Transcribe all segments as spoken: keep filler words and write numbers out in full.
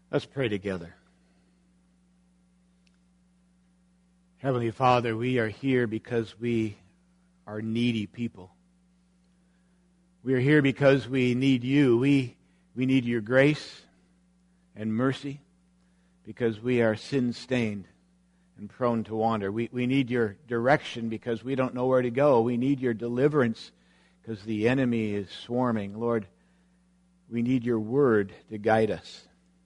Let's pray together. Heavenly Father, we are here because we are needy people. We are here because we need you. We, we need your grace and mercy because we are sin-stained and prone to wander. We, we need your direction because we don't know where to go. We need your deliverance because the enemy is swarming. Lord, we need your word to guide us.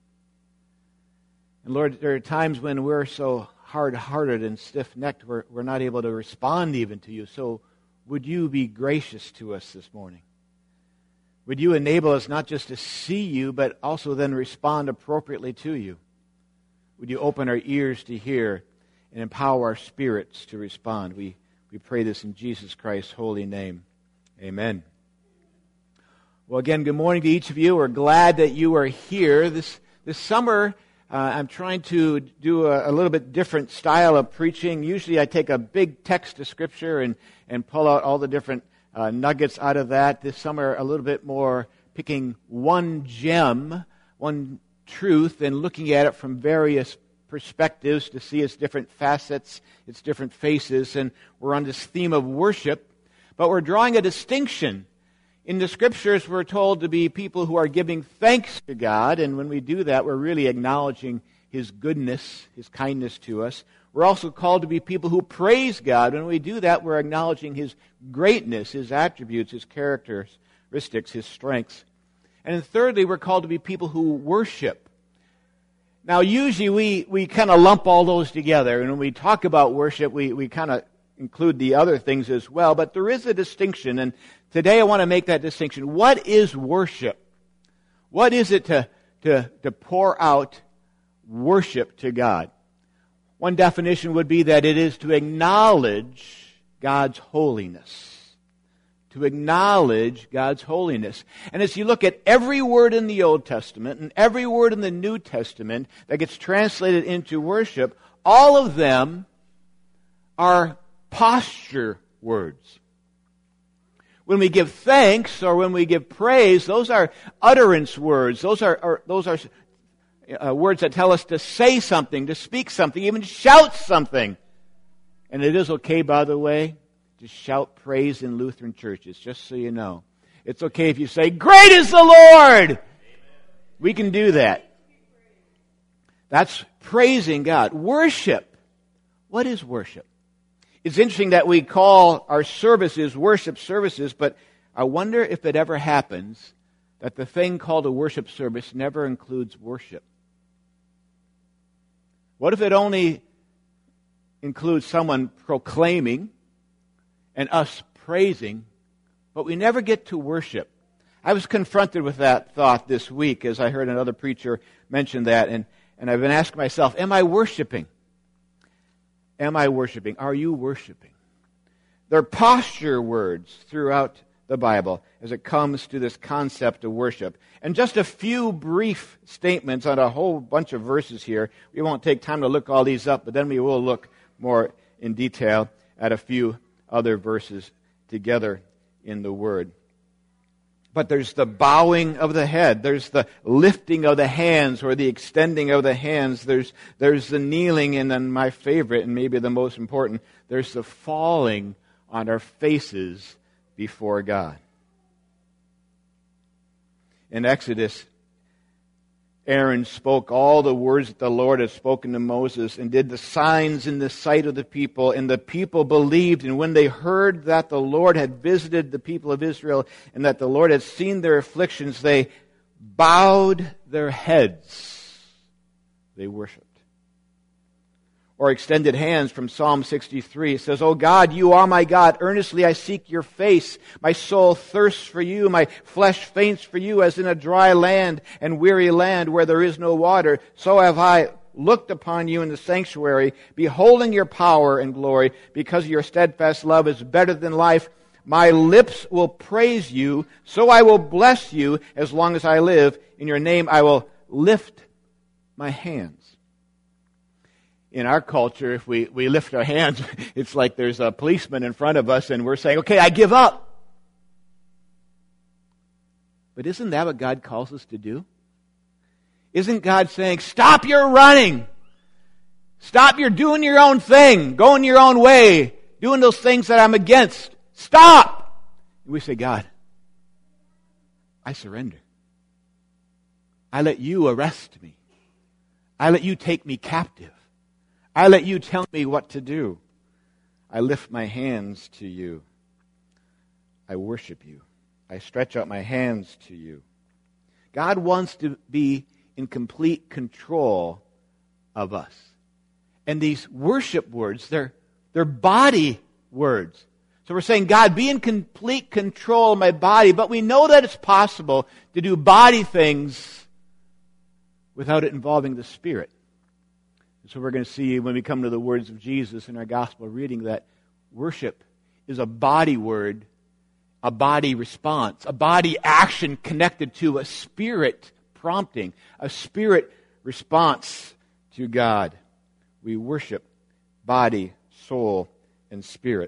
And Lord, there are times when we're so hard-hearted and stiff-necked, we're, we're not able to respond even to you. So would you be gracious to us this morning? Would you enable us not just to see you, but also then respond appropriately to you? Would you open our ears to hear and empower our spirits to respond? We, we pray this in Jesus Christ's holy name. Amen. Well, again, good morning to each of you. We're glad that you are here. This, this summer, Uh, I'm trying to do a, a little bit different style of preaching. Usually I take a big text of Scripture and, and pull out all the different uh, nuggets out of that. This summer, a little bit more picking one gem, one truth, and looking at it from various perspectives to see its different facets, its different faces. And we're on this theme of worship, but we're drawing a distinction. In the Scriptures, we're told to be people who are giving thanks to God, and when we do that, we're really acknowledging His goodness, His kindness to us. We're also called to be people who praise God. When we do that, we're acknowledging His greatness, His attributes, His characteristics, His strengths. And then thirdly, we're called to be people who worship. Now, usually we, we kind of lump all those together, and when we talk about worship, we, we kind of include the other things as well, but there is a distinction, and today I want to make that distinction. What is worship? What is it to, to, to pour out worship to God? One definition would be that it is to acknowledge God's holiness. To acknowledge God's holiness. And as you look at every word in the Old Testament and every word in the New Testament that gets translated into worship, all of them are posture words. When we give thanks or when we give praise, those are utterance words. Those are, are those are uh, words that tell us to say something, to speak something, even shout something. And it is okay, by the way, to shout praise in Lutheran churches, just so you know. It's okay if you say, "Great is the Lord!" Amen. We can do that. That's praising God. Worship. What is worship? It's interesting that we call our services worship services, but I wonder if it ever happens that the thing called a worship service never includes worship. What if it only includes someone proclaiming and us praising, but we never get to worship? I was confronted with that thought this week as I heard another preacher mention that, and, and I've been asking myself, am I worshiping? Am I worshiping? Are you worshiping? There are posture words throughout the Bible as it comes to this concept of worship. And just a few brief statements on a whole bunch of verses here. We won't take time to look all these up, but then we will look more in detail at a few other verses together in the Word. But there's the bowing of the head. There's the lifting of the hands or the extending of the hands. There's, there's the kneeling, and then my favorite and maybe the most important, there's the falling on our faces before God. In Exodus, Aaron spoke all the words that the Lord had spoken to Moses and did the signs in the sight of the people, and the people believed. And when they heard that the Lord had visited the people of Israel and that the Lord had seen their afflictions, they bowed their heads. They worshiped. Or extended hands from Psalm sixty-three. It says, "O God, you are my God. Earnestly I seek your face. My soul thirsts for you. My flesh faints for you as in a dry land and weary land where there is no water. So have I looked upon you in the sanctuary, beholding your power and glory, because your steadfast love is better than life. My lips will praise you, so I will bless you as long as I live. In your name I will lift my hands." In our culture, if we, we lift our hands, it's like there's a policeman in front of us and we're saying, "Okay, I give up." But isn't that what God calls us to do? Isn't God saying, stop your running? Stop your doing your own thing, going your own way, doing those things that I'm against. Stop! And we say, God, I surrender. I let you arrest me. I let you take me captive. I let you tell me what to do. I lift my hands to you. I worship you. I stretch out my hands to you. God wants to be in complete control of us. And these worship words, they're, they're body words. So we're saying, God, be in complete control of my body, but we know that it's possible to do body things without it involving the Spirit. So we're going to see when we come to the words of Jesus in our gospel reading that worship is a body word, a body response, a body action connected to a spirit prompting, a spirit response to God. We worship body, soul, and spirit.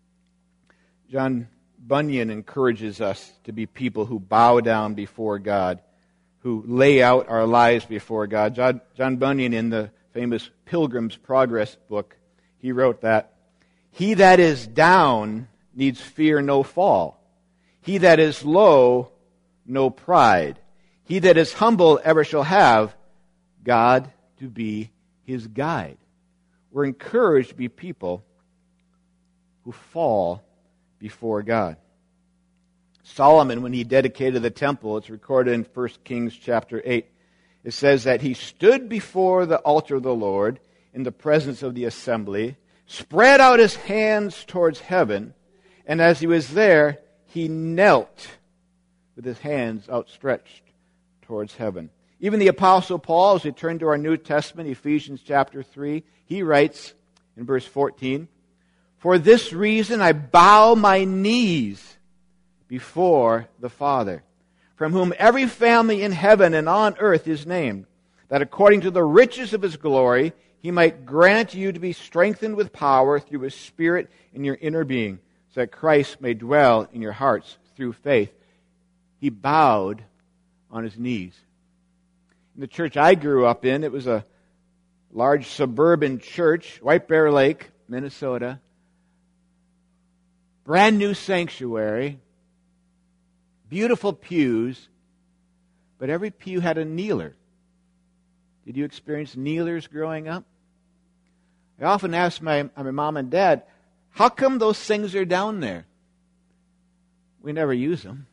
John Bunyan encourages us to be people who bow down before God, who lay out our lives before God. John, John Bunyan, in the famous Pilgrim's Progress book, he wrote that, he that is down needs fear no fall. He that is low, no pride. He that is humble ever shall have God to be his guide. We're encouraged to be people who fall before God. Solomon, when he dedicated the temple, it's recorded in First Kings chapter eight, it says that he stood before the altar of the Lord in the presence of the assembly, spread out his hands towards heaven, and as he was there, he knelt with his hands outstretched towards heaven. Even the Apostle Paul, as we turn to our New Testament, Ephesians chapter three, he writes in verse fourteen, for this reason I bow my knees before the Father, from whom every family in heaven and on earth is named, that according to the riches of his glory he might grant you to be strengthened with power through his Spirit in your inner being, so that Christ may dwell in your hearts through faith. He bowed on his knees. In the church I grew up in, it was a large suburban church, White Bear Lake, Minnesota. Brand new sanctuary, beautiful pews, but every pew had a kneeler. Did you experience kneelers growing up? I often ask my, my mom and dad, how come those things are down there? We never use them.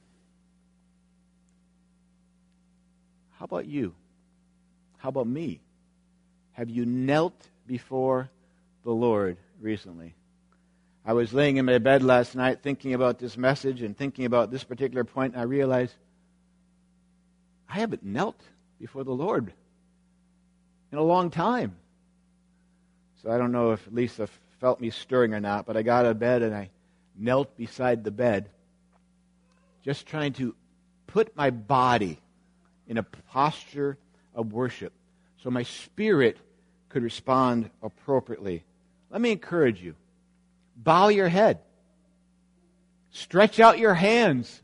How about you? How about me? Have you knelt before the Lord recently? I was laying in my bed last night thinking about this message and thinking about this particular point, and I realized I haven't knelt before the Lord in a long time. So I don't know if Lisa felt me stirring or not, but I got out of bed and I knelt beside the bed, just trying to put my body in a posture of worship so my spirit could respond appropriately. Let me encourage you. Bow your head. Stretch out your hands.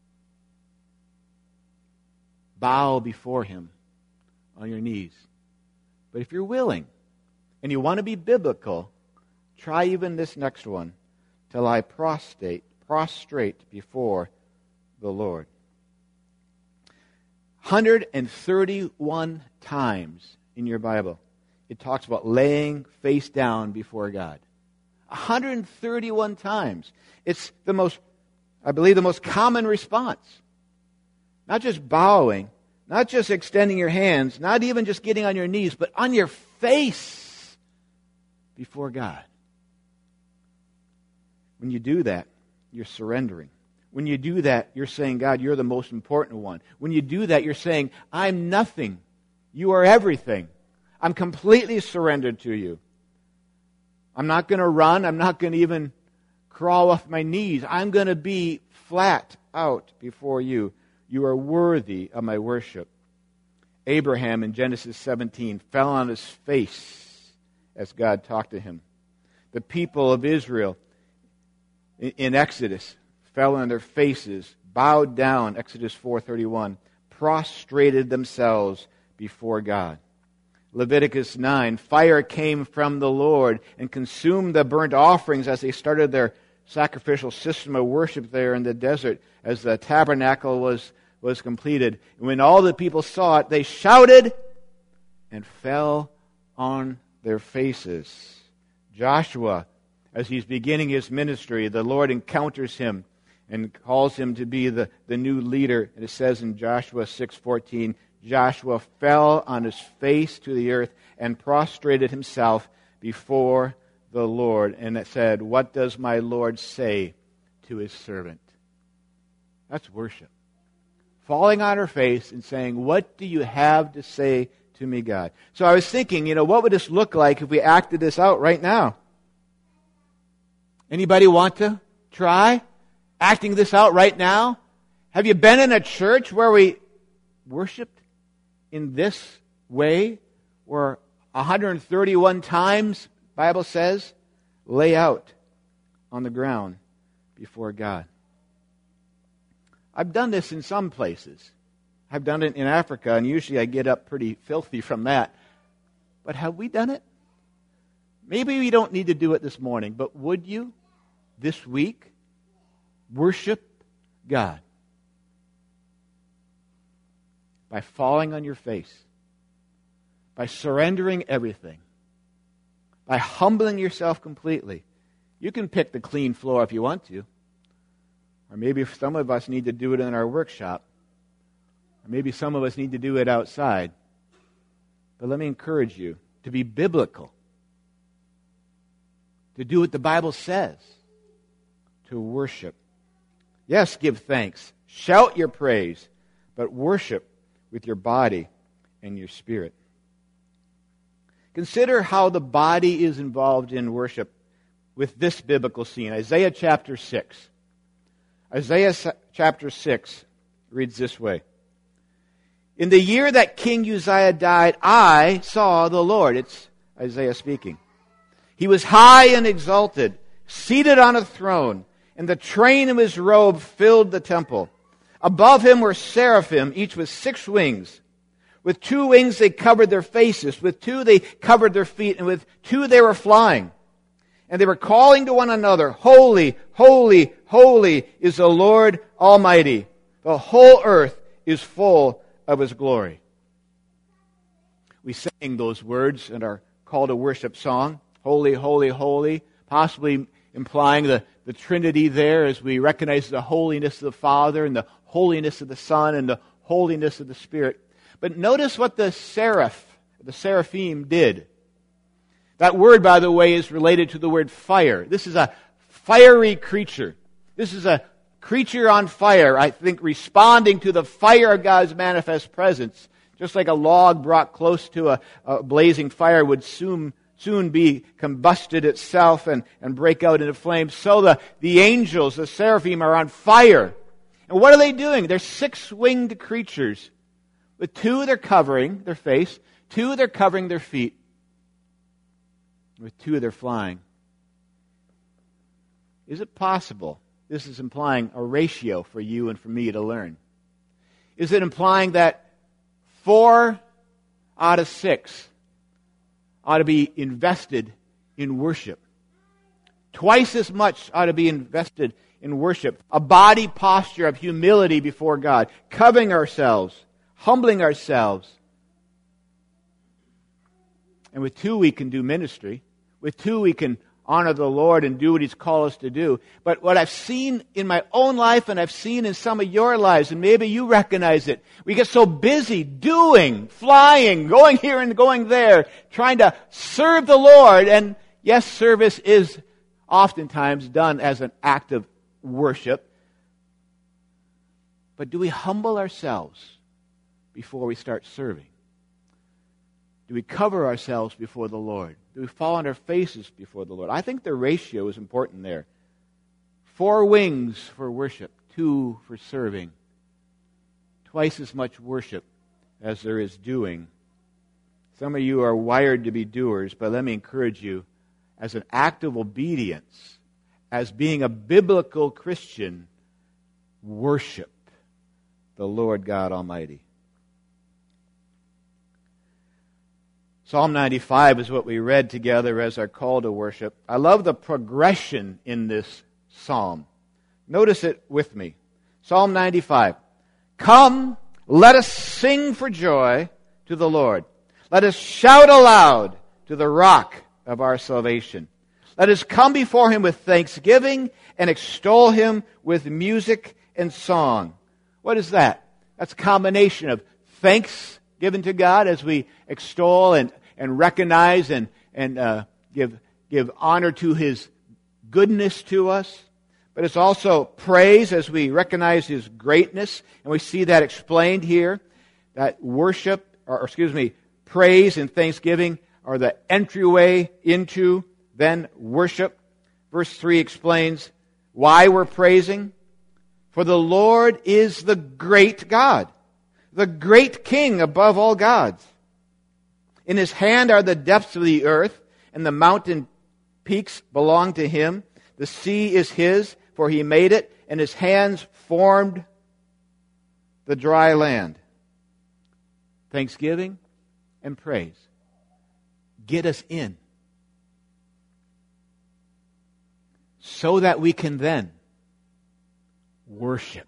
Bow before him on your knees. But if you're willing and you want to be biblical, try even this next one, to lie prostrate, prostrate before the Lord. one hundred thirty-one times in your Bible, it talks about laying face down before God. one hundred thirty-one times. It's the most, I believe, the most common response. Not just bowing, not just extending your hands, not even just getting on your knees, but on your face before God. When you do that, you're surrendering. When you do that, you're saying, God, you're the most important one. When you do that, you're saying, I'm nothing. You are everything. I'm completely surrendered to you. I'm not going to run. I'm not going to even crawl off my knees. I'm going to be flat out before you. You are worthy of my worship. Abraham in Genesis seventeen fell on his face as God talked to him. The people of Israel in Exodus fell on their faces, bowed down, Exodus four thirty-one, prostrated themselves before God. Leviticus nine, fire came from the Lord and consumed the burnt offerings as they started their sacrificial system of worship there in the desert as the tabernacle was, was completed. And when all the people saw it, they shouted and fell on their faces. Joshua, as he's beginning his ministry, the Lord encounters him and calls him to be the, the new leader. And it says in Joshua six fourteen, Joshua fell on his face to the earth and prostrated himself before the Lord. And it said, "What does my Lord say to his servant?" That's worship. Falling on her face and saying, "What do you have to say to me, God?" So I was thinking, you know, what would this look like if we acted this out right now? Anybody want to try acting this out right now? Have you been in a church where we worshiped in this way, where one hundred thirty-one times, Bible says, lay out on the ground before God? I've done this in some places. I've done it in Africa, and usually I get up pretty filthy from that. But have we done it? Maybe we don't need to do it this morning, but would you, this week, worship God by falling on your face, by surrendering everything, by humbling yourself completely? You can pick the clean floor if you want to. Or maybe some of us need to do it in our workshop. Or maybe some of us need to do it outside. But let me encourage you to be biblical, to do what the Bible says, to worship. Yes, give thanks. Shout your praise, but worship with your body and your spirit. Consider how the body is involved in worship with this biblical scene. Isaiah chapter six. Isaiah chapter six reads this way. "In the year that King Uzziah died, I saw the Lord." It's Isaiah speaking. "He was high and exalted, seated on a throne, and the train of his robe filled the temple. Above him were seraphim, each with six wings. With two wings they covered their faces, with two they covered their feet, and with two they were flying. And they were calling to one another, 'Holy, holy, holy is the Lord Almighty. The whole earth is full of His glory.'" We sang those words in our call to worship song, "Holy, holy, holy," possibly implying the, the Trinity there as we recognize the holiness of the Father and the holiness of the Son and the holiness of the Spirit. But notice what the seraph, the seraphim did. That word, by the way, is related to the word fire. This is a fiery creature. This is a creature on fire, I think, responding to the fire of God's manifest presence. Just like a log brought close to a, a blazing fire would soon, soon be combusted itself and, and break out into flames, so the, the angels, the seraphim, are on fire. And what are they doing? They're six-winged creatures. With two, they're covering their face. Two, they're covering their feet. With two, they're flying. Is it possible? This is implying a ratio for you and for me to learn. Is it implying that four out of six ought to be invested in worship? Twice as much ought to be invested in worship. A body posture of humility before God, covering ourselves, humbling ourselves. And with two, we can do ministry. With two, we can honor the Lord and do what He's called us to do. But what I've seen in my own life, and I've seen in some of your lives, and maybe you recognize it, we get so busy doing, flying, going here and going there, trying to serve the Lord. And yes, service is oftentimes done as an act of worship. But do we humble ourselves before we start serving? Do we cover ourselves before the Lord? Do we fall on our faces before the Lord? I think the ratio is important there. Four wings for worship, two for serving. Twice as much worship as there is doing. Some of you are wired to be doers, but let me encourage you, as an act of obedience, as being a biblical Christian, worship the Lord God Almighty. Psalm ninety-five is what we read together as our call to worship. I love the progression in this psalm. Notice it with me. Psalm ninety-five. Come, let us sing for joy to the Lord. Let us shout aloud to the rock of our salvation. Let us come before him with thanksgiving and extol him with music and song. What is that? That's a combination of thanks given to God as we extol and, and recognize and, and uh, give, give honor to his goodness to us. But it's also praise as we recognize his greatness. And we see that explained here. That worship, or excuse me, praise and thanksgiving are the entryway into then worship. Verse three explains why we're praising. For the Lord is the great God, the great King above all gods. In his hand are the depths of the earth, and the mountain peaks belong to him. The sea is his, for he made it, and his hands formed the dry land. Thanksgiving and praise get us in so that we can then worship.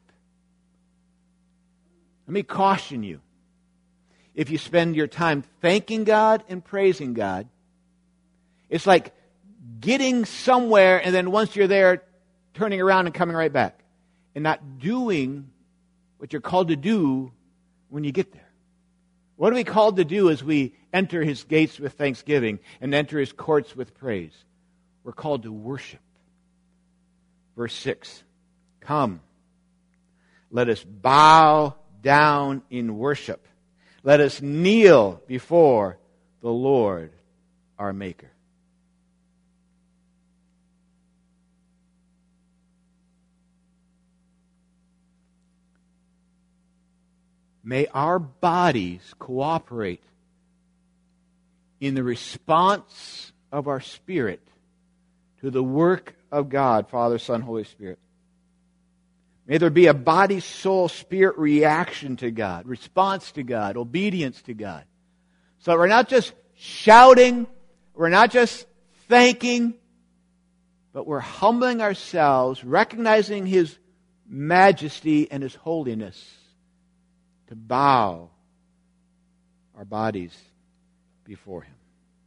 Let me caution you. If you spend your time thanking God and praising God, it's like getting somewhere and then once you're there, turning around and coming right back. And not doing what you're called to do when you get there. What are we called to do as we enter his gates with thanksgiving and enter his courts with praise? We're called to worship. Verse six. Come, let us bow down in worship. Let us kneel before the Lord our Maker. May our bodies cooperate in the response of our spirit to the work of God, Father, Son, Holy Spirit. May there be a body, soul, spirit reaction to God, response to God, obedience to God. So we're not just shouting, we're not just thanking, but we're humbling ourselves, recognizing his majesty and his holiness, to bow our bodies before him.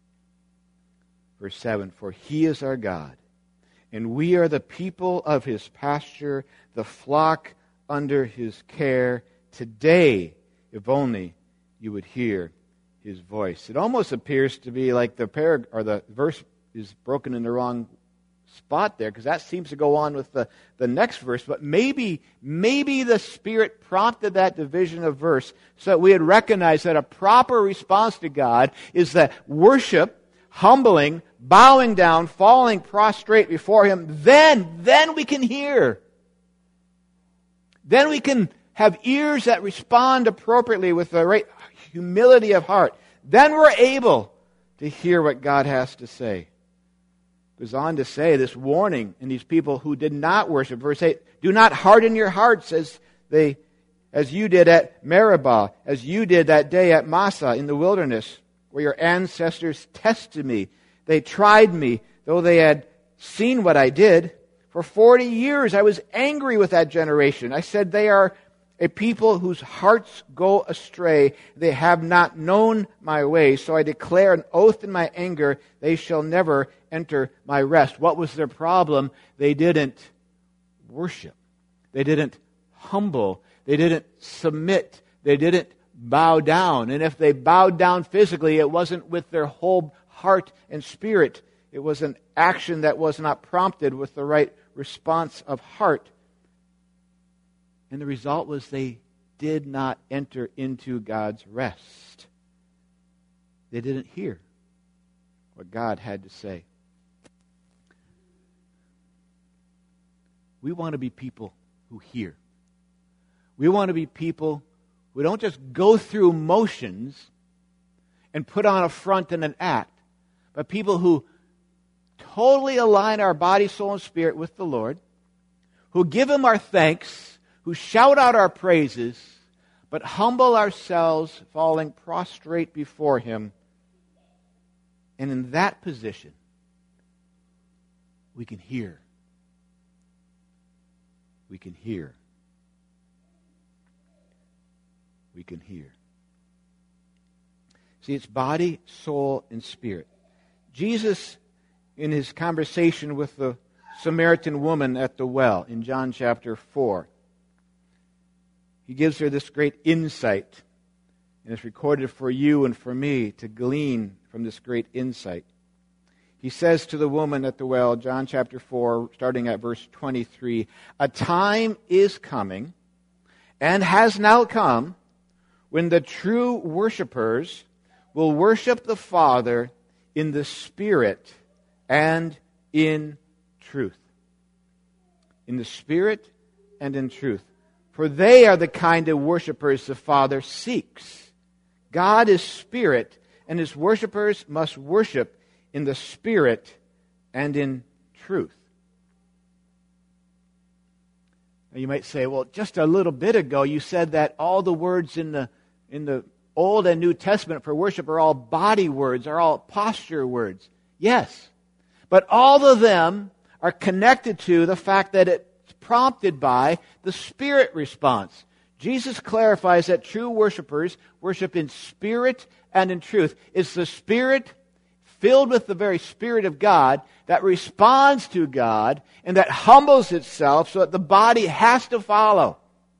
Verse seven, for he is our God, and we are the people of his pasture, the flock under his care. Today, if only you would hear his voice. It almost appears to be like the parag- or the verse is broken in the wrong spot there, because that seems to go on with the, the next verse. But maybe, maybe the Spirit prompted that division of verse so that we would recognize that a proper response to God is that worship, humbling, bowing down, falling prostrate before him. Then, then we can hear. Then we can have ears that respond appropriately with the right humility of heart. Then we're able to hear what God has to say. It goes on to say this warning in these people who did not worship. Verse eight, do not harden your hearts as they, as you did at Meribah, as you did that day at Massah in the wilderness, where your ancestors tested me. They tried me, though they had seen what I did. For forty years I was angry with that generation. I said, they are a people whose hearts go astray. They have not known my way. So I declare an oath in my anger, they shall never enter my rest. What was their problem? They didn't worship. They didn't humble. They didn't submit. They didn't bow down. And if they bowed down physically, it wasn't with their whole heart and spirit. It was an action that was not prompted with the right response of heart. And the result was they did not enter into God's rest. They didn't hear what God had to say. We want to be people who hear. We want to be people who don't just go through motions and put on a front and an act, but people who totally align our body, soul, and spirit with the Lord, who give him our thanks, who shout out our praises, but humble ourselves, falling prostrate before him And in that position, we can hear. We can hear. We can hear. See, it's body, soul, and spirit. Jesus, in his conversation with the Samaritan woman at the well in John chapter four, he gives her this great insight. And it's recorded for you and for me to glean from this great insight. He says to the woman at the well, John chapter four, starting at verse twenty-three, "A time is coming, and has now come, when the true worshipers will worship the Father in the Spirit and in truth." In the Spirit and in truth. For they are the kind of worshipers the Father seeks. God is Spirit, and His worshipers must worship in the Spirit and in truth. Now you might say, well, just a little bit ago you said that all the words in the in the Old and New Testament for worship are all body words, are all posture words. Yes, but all of them are connected to the fact that it's prompted by the Spirit response. Jesus clarifies that true worshipers worship in spirit and in truth. It's the Spirit filled with the very Spirit of God that responds to God and that humbles itself so that the body has to follow.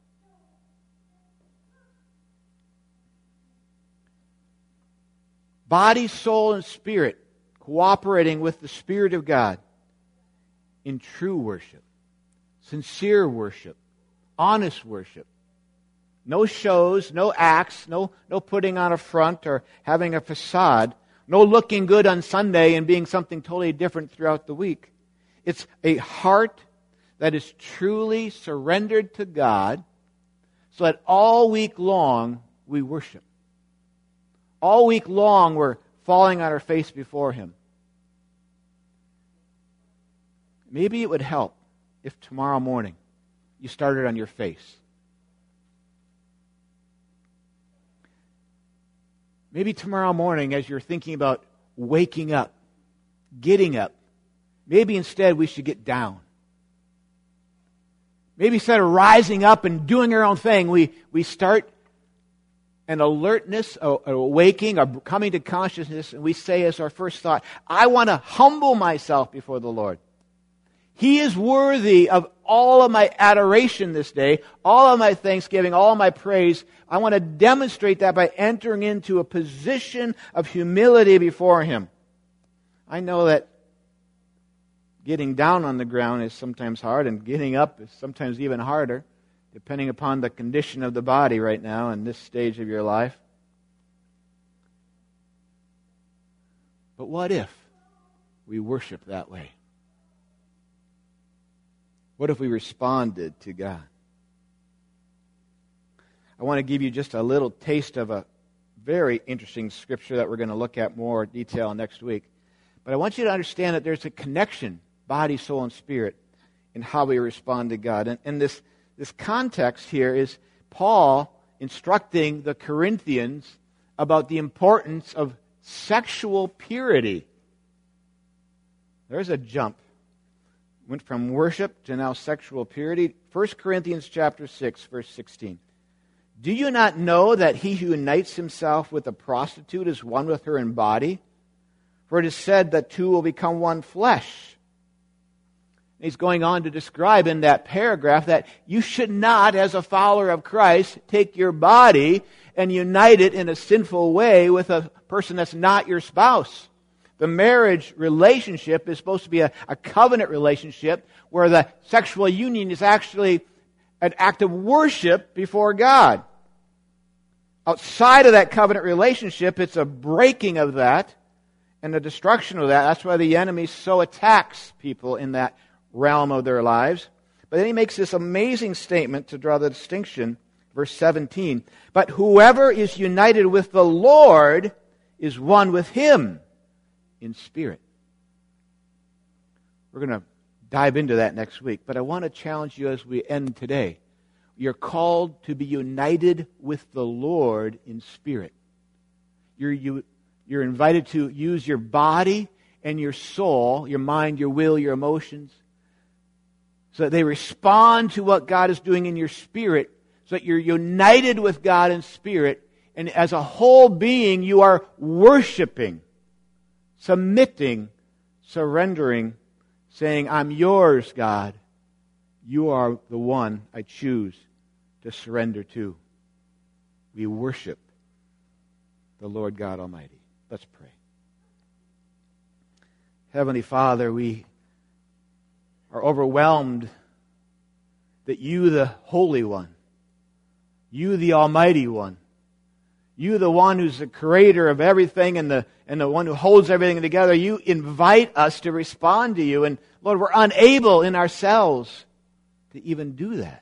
Body, soul, and spirit cooperating with the Spirit of God in true worship, sincere worship, honest worship. No shows, no acts, no, no putting on a front or having a facade, no looking good on Sunday and being something totally different throughout the week. It's a heart that is truly surrendered to God so that all week long we worship. All week long we're falling on our face before Him. Maybe it would help if tomorrow morning you started on your face. Maybe tomorrow morning, as you're thinking about waking up, getting up, maybe instead we should get down. Maybe instead of rising up and doing our own thing, we, we start an alertness, a, a waking, a coming to consciousness, and we say as our first thought, I want to humble myself before the Lord. He is worthy of all of my adoration this day, all of my thanksgiving, all of my praise. I want to demonstrate that by entering into a position of humility before Him. I know that getting down on the ground is sometimes hard, and getting up is sometimes even harder, depending upon the condition of the body right now in this stage of your life. But what if we worship that way? What if we responded to God? I want to give you just a little taste of a very interesting scripture that we're going to look at more detail next week. But I want you to understand that there's a connection, body, soul, and spirit, in how we respond to God. And, and this, this context here is Paul instructing the Corinthians about the importance of sexual purity. There's a jump. Went from worship to now sexual purity. First Corinthians chapter six, verse sixteen. Do you not know that he who unites himself with a prostitute is one with her in body? For it is said that two will become one flesh. And he's going on to describe in that paragraph that you should not, as a follower of Christ, take your body and unite it in a sinful way with a person that's not your spouse. The marriage relationship is supposed to be a, a covenant relationship where the sexual union is actually an act of worship before God. Outside of that covenant relationship, it's a breaking of that and a destruction of that. That's why the enemy so attacks people in that realm of their lives. But then he makes this amazing statement to draw the distinction, verse seventeen. But whoever is united with the Lord is one with Him in spirit. We're going to dive into that next week, but I want to challenge you as we end today. You're called to be united with the Lord in spirit. You're, you, You're invited to use your body and your soul, your mind, your will, your emotions, so that they respond to what God is doing in your spirit, so that you're united with God in spirit, and as a whole being, you are worshiping, submitting, surrendering, saying, I'm yours, God. You are the one I choose to surrender to. We worship the Lord God Almighty. Let's pray. Heavenly Father, we are overwhelmed that you, the Holy One, you, the Almighty One, you, the one who's the creator of everything and the, and the one who holds everything together, you invite us to respond to you. And Lord, we're unable in ourselves to even do that.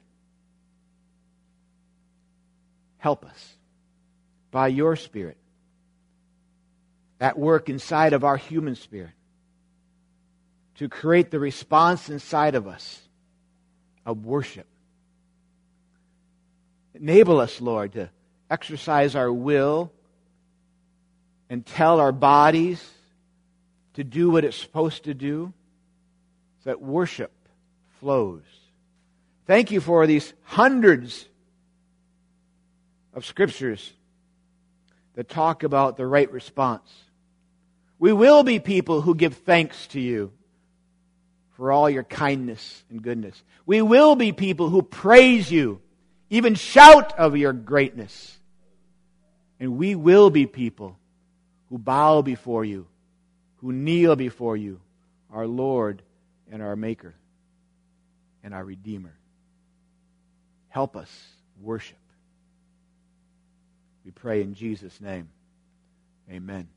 Help us by your Spirit at work inside of our human spirit to create the response inside of us of worship. Enable us, Lord, to exercise our will and tell our bodies to do what it's supposed to do so that worship flows. Thank you for these hundreds of scriptures that talk about the right response. We will be people who give thanks to you for all your kindness and goodness. We will be people who praise you, even shout of your greatness. And we will be people who bow before you, who kneel before you, our Lord and our Maker and our Redeemer. Help us worship. We pray in Jesus' name. Amen.